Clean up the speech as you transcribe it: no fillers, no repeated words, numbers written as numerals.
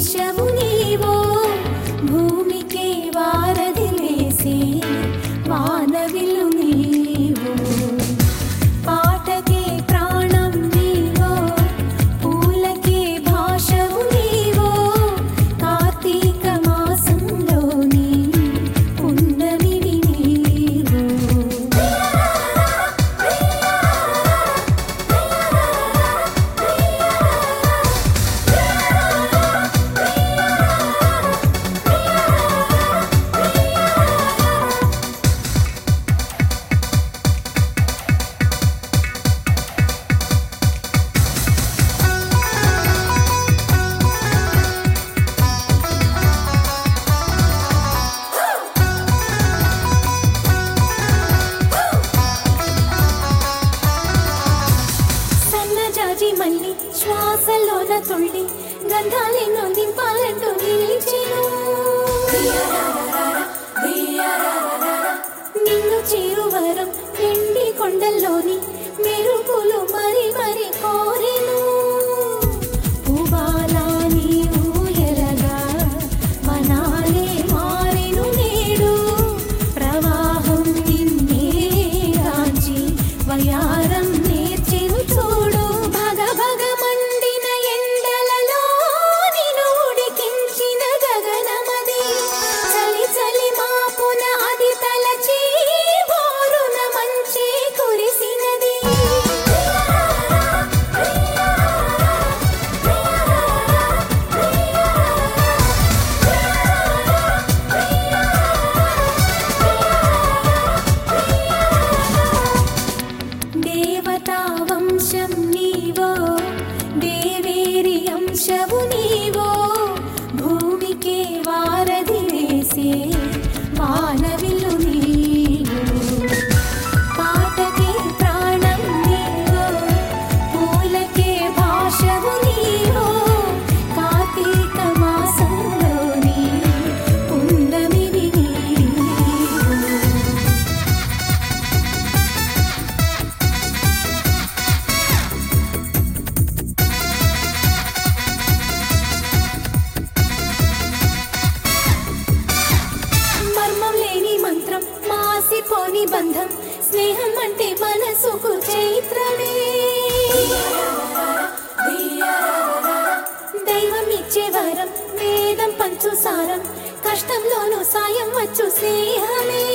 అంశవు నీవో భూమికే వారధి వేసే వానవిల్లు నీవో పాటకే ప్రాణం నీవో పూలకే భాషవు నీవో కార్తీక మాసంలోని పున్నమివి నీవో మళ్ళీ శ్వాసలోన తుళ్ళి గంధాలెన్నో దింపాలంటూ నిలిచెను నిన్ను చేరువరం ఎండి కొండల్లోని మెరుపులు మరి మరి కోరెను పూబాలా నీవు ఎరగా మనాలే మారెను నేడు ప్రవాహం నిన్నే రాంచి వయారం నేర్చెను చూడు భగమండిన ఎండలలో నిన్ను ఉడికించిన గగనమది చలి చలి మాపున అది తలచి బోరున మంచి కురిసినది దేవతా వంశం నీవో దేవేరి అంశవు నీవో భూమికే వారధి వేసే వానవిల్లు నీవో పాటకే ప్రాణం నీవో పూలకే భాషవు నీవో కార్తీక మాసంలోని పున్నమివి నీవో మర్మం లేని మంత్రం మాసిపోని బంధం స్నేహం అంటే మనసుకు చైత్రమే దైవం ఇచ్చే వరం వేదం పంచు సారం కష్టంలోనూ సాయం వచ్చు స్నేహమే